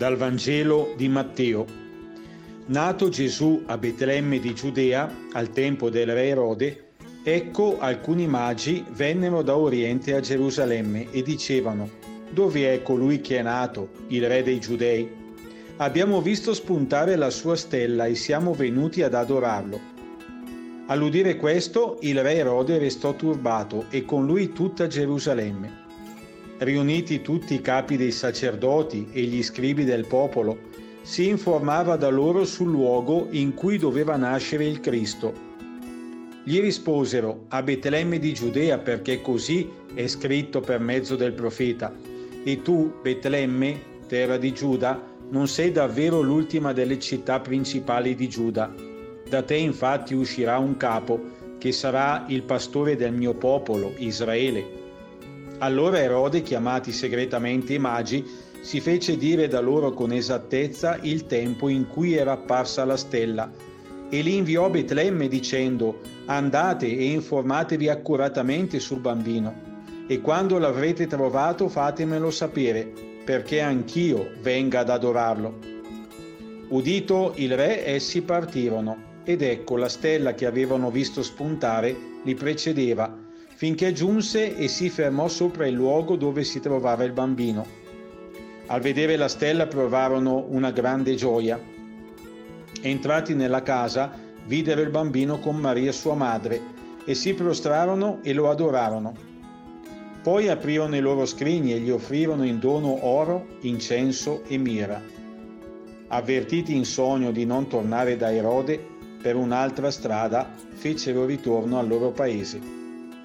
Dal Vangelo di Matteo. Nato Gesù a Betlemme di Giudea, al tempo del re Erode, ecco alcuni magi vennero da Oriente a Gerusalemme e dicevano: «Dove è colui che è nato, il re dei Giudei? Abbiamo visto spuntare la sua stella e siamo venuti ad adorarlo». All'udire questo, il re Erode restò turbato e con lui tutta Gerusalemme. Riuniti tutti i capi dei sacerdoti e gli scribi del popolo, si informava da loro sul luogo in cui doveva nascere il Cristo. Gli risposero: «A Betlemme di Giudea, perché così è scritto per mezzo del profeta. E tu, Betlemme, terra di Giuda, non sei davvero l'ultima delle città principali di Giuda. Da te infatti uscirà un capo, che sarà il pastore del mio popolo, Israele». Allora Erode, chiamati segretamente i magi, si fece dire da loro con esattezza il tempo in cui era apparsa la stella e li inviò a Betlemme dicendo: «Andate e informatevi accuratamente sul bambino, e quando l'avrete trovato fatemelo sapere, perché anch'io venga ad adorarlo». Udito il re, essi partirono, ed ecco la stella che avevano visto spuntare li precedeva, finché giunse e si fermò sopra il luogo dove si trovava il bambino. Al vedere la stella provarono una grande gioia. Entrati nella casa, videro il bambino con Maria sua madre e si prostrarono e lo adorarono. Poi aprirono i loro scrigni e gli offrirono in dono oro, incenso e mirra. Avvertiti in sogno di non tornare da Erode, per un'altra strada fecero ritorno al loro paese.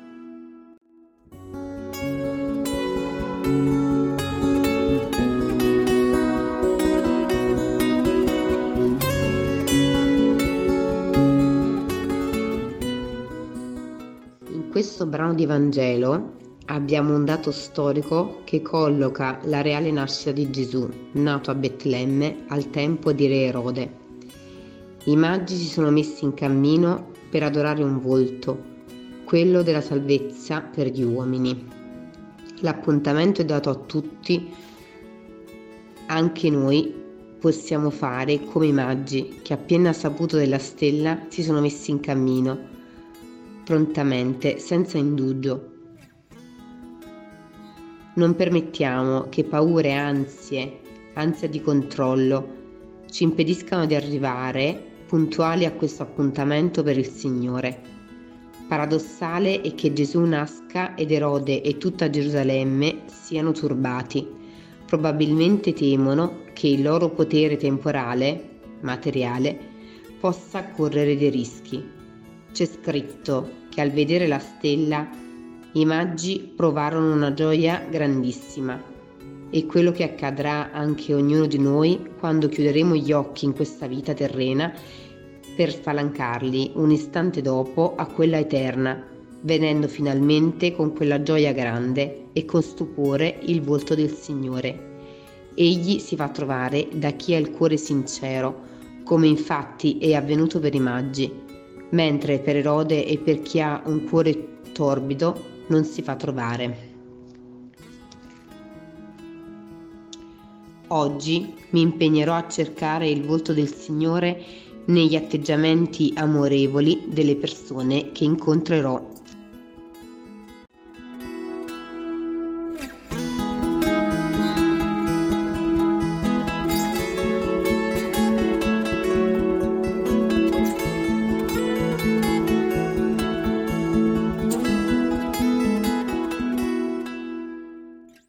In questo brano di Vangelo abbiamo un dato storico che colloca la reale nascita di Gesù, nato a Betlemme al tempo di re Erode. I magi si sono messi in cammino per adorare un volto, quello della salvezza per gli uomini. L'appuntamento è dato a tutti, anche noi possiamo fare come i magi che appena saputo della stella si sono messi in cammino, prontamente, senza indugio. Non permettiamo che paure e ansia di controllo ci impediscano di arrivare puntuali a questo appuntamento per il Signore. Paradossale è che Gesù nasca ed Erode e tutta Gerusalemme siano turbati. Probabilmente temono che il loro potere temporale, materiale, possa correre dei rischi. C'è scritto che al vedere la stella i magi provarono una gioia grandissima. È quello che accadrà anche a ognuno di noi quando chiuderemo gli occhi in questa vita terrena per spalancarli un istante dopo a quella eterna, vedendo finalmente con quella gioia grande e con stupore il volto del Signore. Egli si fa trovare da chi ha il cuore sincero, come infatti è avvenuto per i magi, mentre per Erode e per chi ha un cuore torbido non si fa trovare. Oggi mi impegnerò a cercare il volto del Signore negli atteggiamenti amorevoli delle persone che incontrerò